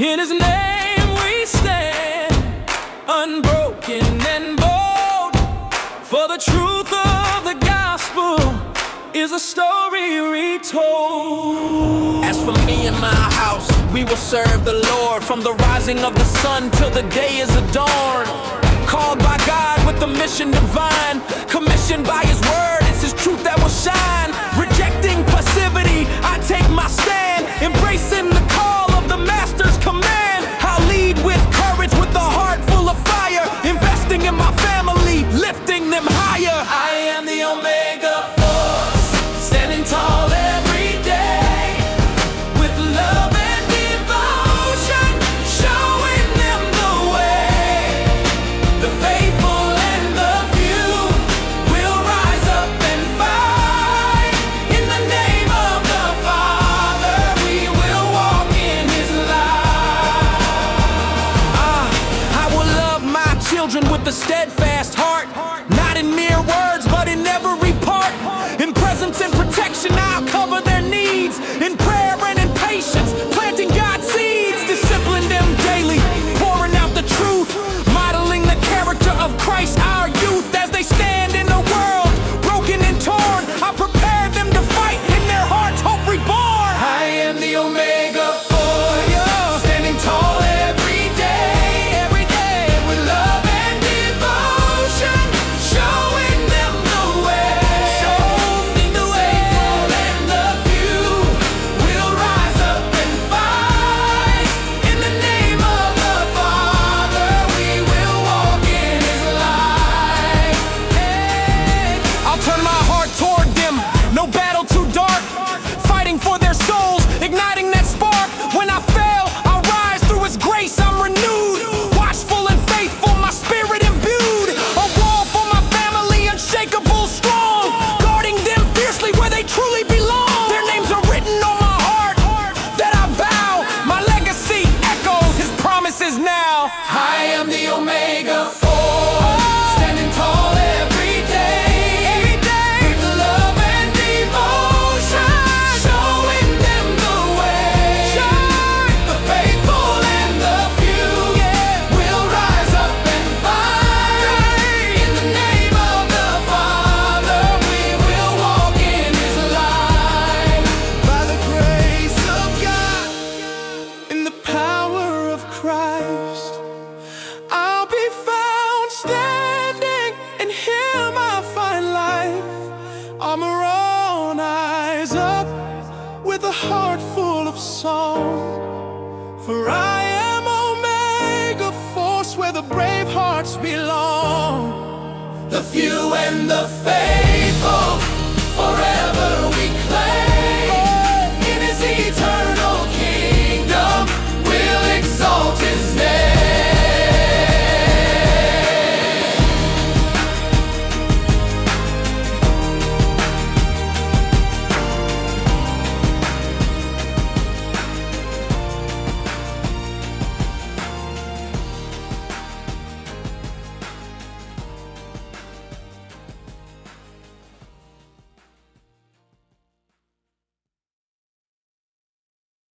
In His name we stand, unbroken and bold. For the truth of the gospel is a story retold. As for me and my house, we will serve the Lord, from the rising of the sun till the day is adorned. Called by God with a mission divine, commissioned by His word, it's His truth that will shine. Rejecting passivity, I take my stand, embracing the call of the Master's command. I'll lead with courage, with a heart full of fire, investing in my family, lifting them higher. I am the Omega Force, standing tall every day, with love and devotion, showing them the way. The faithful and the few will rise up and fight. In the name of the Father, we will walk in His light. I will love my children with a steadfast heart, not in mere words, but in every part. In presence and protection, I'll cover their needs. In prayer and in patience, planting God's seeds. Discipline them daily, pouring out the truth, modeling the character of Christ, our youth. As they stand in a world broken and torn, I prepare them to fight in their hearts, hope reborn. I am the Omega Force, standing tall every day, with love and devotion, showing them the way. The faithful and the few will rise up and fight. In the name of the Father, we will walk in His light. I'll turn my heart toward them, no battle too dark, fighting for their souls, igniting that spark. When I fail, I'll rise through His grace, I'm renewed, watchful and faithful, my spirit imbued. A wall for my family, unshakable, strong, guarding them fiercely where they truly belong. Their names are written on my heart, that I vow, my legacy echoes His promises now. I am the Omega Force, standing tall every day, with love and devotion, showing them the way. The faithful and the few will rise up and fight. In the name of the Father, we will walk in His light. By the grace of God, in the power of Christ, I'll be found standing, in Him I find life. Armor on, eyes up, with a heart full of song. For I am Omega Force, where the brave hearts belong. The few and the faithful